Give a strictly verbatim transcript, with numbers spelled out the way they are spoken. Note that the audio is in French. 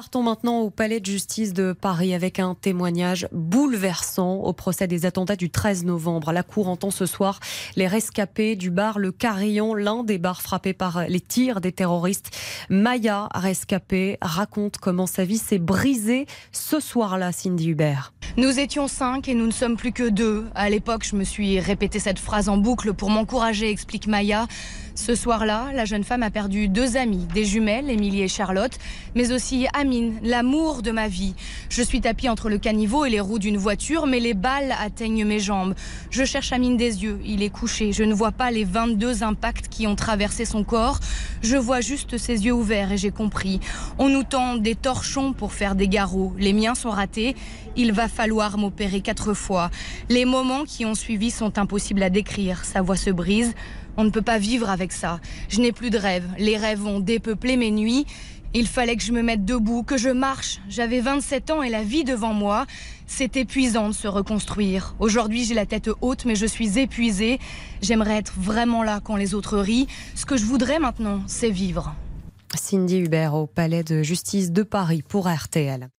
Partons maintenant au palais de justice de Paris avec un témoignage bouleversant au procès des attentats du treize novembre. La cour entend ce soir les rescapés du bar Le Carillon, l'un des bars frappés par les tirs des terroristes. Maya, rescapée, raconte comment sa vie s'est brisée ce soir-là, Cindy Hubert. Nous étions cinq et nous ne sommes plus que deux. À l'époque, je me suis répété cette phrase en boucle pour m'encourager, explique Maya. Ce soir-là, la jeune femme a perdu deux amies, des jumelles, Émilie et Charlotte, mais aussi Amine, l'amour de ma vie. Je suis tapie entre le caniveau et les roues d'une voiture, mais les balles atteignent mes jambes. Je cherche Amine des yeux, il est couché. Je ne vois pas les vingt-deux impacts qui ont traversé son corps. Je vois juste ses yeux ouverts et j'ai compris. On nous tend des torchons pour faire des garrots. Les miens sont ratés. Il va falloir m'opérer quatre fois. Les moments qui ont suivi sont impossibles à décrire. Sa voix se brise. On ne peut pas vivre avec ça. Je n'ai plus de rêves. Les rêves ont dépeuplé mes nuits. Il fallait que je me mette debout, que je marche. J'avais vingt-sept ans et la vie devant moi. C'est épuisant de se reconstruire. Aujourd'hui, j'ai la tête haute, mais je suis épuisée. J'aimerais être vraiment là quand les autres rient. Ce que je voudrais maintenant, c'est vivre. Cindy Hubert au palais de justice de Paris pour R T L.